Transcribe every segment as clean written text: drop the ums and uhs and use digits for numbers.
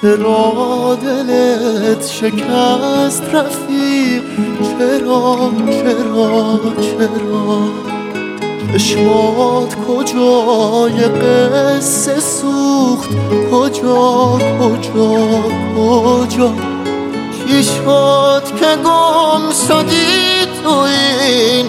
چرا دلت شکست رفیق؟ چرا چشمات کجای قصه سوخت؟ کجا چی شد که گم شدی تو این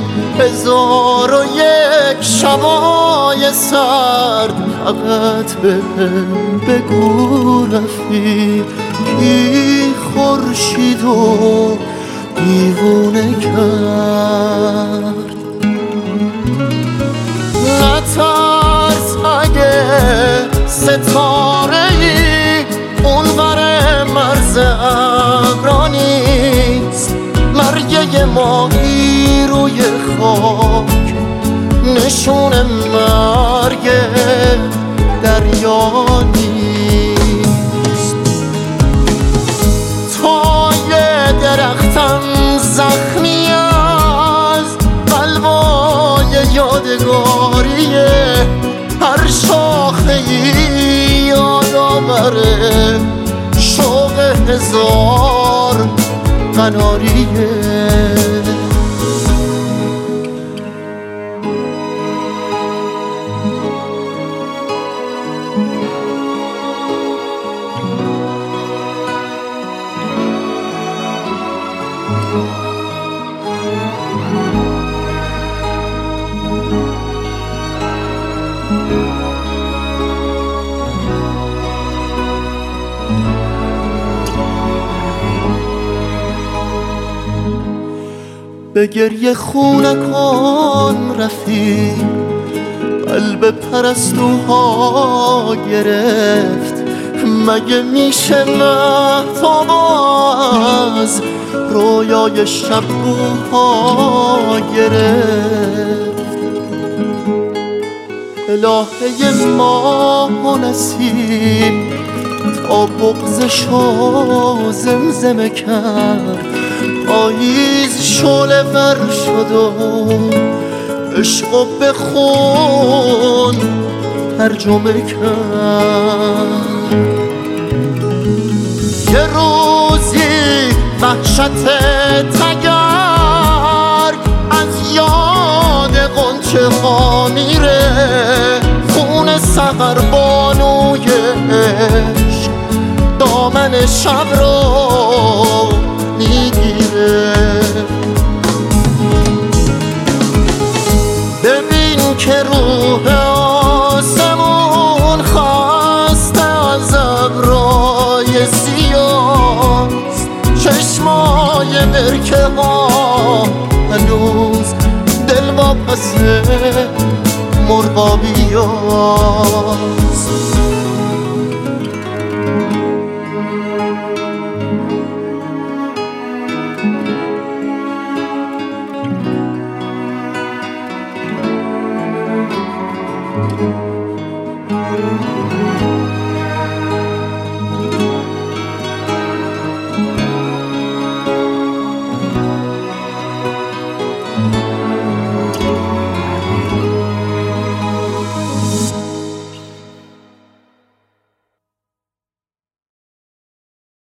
1001 شبای سرد؟ فقط بهم بگو رفیق کی خورشیدو دیوونه کرد؟ نترس اگه ستاره‌ای اونور مرز ابرا نیست، مرگه ماهی روی خاک نشون مرگ دریا نیست. تا یه درختم زخمی از بلوای یادگاریه، هر شاخه‌ای یادآوره شوق 1000 قناریه. به گریه خونه کن رفیق، قلب پرستوها گرفت. مگه میشه مهتاب از رویای شبوها گرفت؟ الهه ما نصیب تا بغضشو زمزمه کرد. پاییز شعله ور شد و عشقو به خون ترجمه کرد. یه روزی وحشت تگرگ از یاد غنچه ها میره، خون سحر بانوی عشق دامن شب رو میگیره. ببین که روح آسمون خسته از ابرای سیاست، چشمای برکه ها هنوز دل واپس مرغابی هاست.